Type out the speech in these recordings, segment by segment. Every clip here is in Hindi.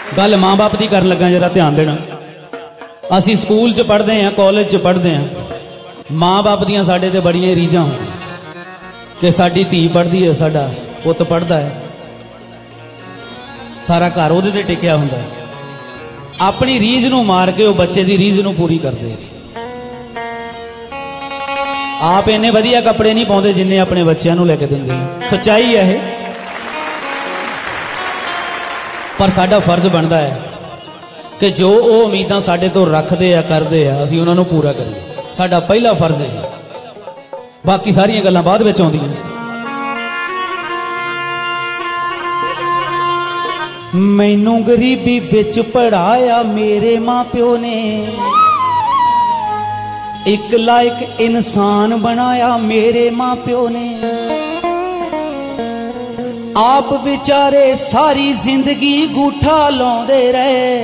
गल माँ बाप की कर लगा, जरा ध्यान देना। असी स्कूल च पढ़ते हैं, कॉलेज च पढ़ते हैं, माँ बाप दियां साडे ते बड़ियां रीझां कि साडी धी पढ़दी है, साडा पुत्त पढ़दा है, सारा घर उहदे ते टिकिया हुंदा है। अपनी रीझ नूं मार के वो बच्चे की रीझ नूं पूरी करदे। आप इन्ने वधिया कपड़े नहीं पाउंदे जिन्ने अपने बच्चों नूं लैके दिंदे हैं। सच्चाई है ये, पर साडा फर्ज बनता है कि जो वो उम्मीदां साडे तो रखते आ करते आ, असीं उन्हां नूं पूरा करिए। साडा पहला फर्ज है, बाकी सारियां गल्लां बाद विच आउंदियां। मैनू गरीबी बिच पढ़ाया मेरे मां प्यो ने, एक लायक इंसान बनाया मेरे मां प्यो ने। आप बेचारे सारी जिंदगी गूठा लाउंदे रहे,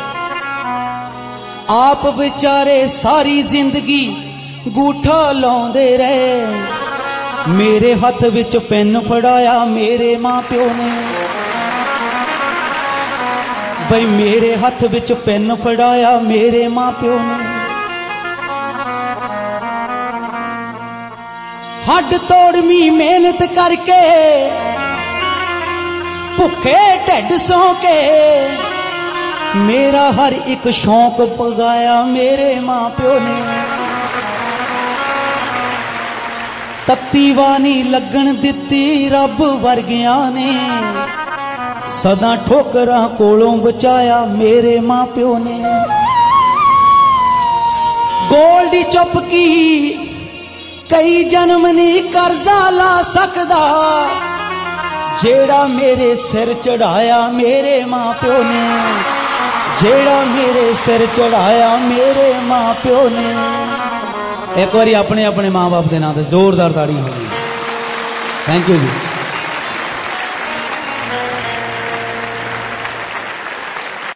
आप बेचारे सारी जिंदगी गूठा लाउंदे रहे। मेरे हथ विच पेन फड़ाया मेरे मां प्यो ने, भाई मेरे हथ विच पेन फड़ाया मेरे मां प्यो ने। हड तोड़वी मेहनत करके भुखे ढिड सौ के मेरा हर एक शौक पगाया मेरे मां प्यो ने। तत्ती वानी लगन दिती रब वर्गिया ने, सदा ठोकरां कोलों बचाया मेरे मां प्यो ने। गोल्डी चुपकी कई जन्म नहीं कर्जा ला सकदा, जेड़ा मेरे सिर चढ़ाया मेरे मां प्यो ने, जेड़ा मेरे सिर चढ़ाया मेरे मां प्यो ने। एक बारी अपने अपने मां बाप के नाम से जोरदार ताड़ी होगी। Thank you ji.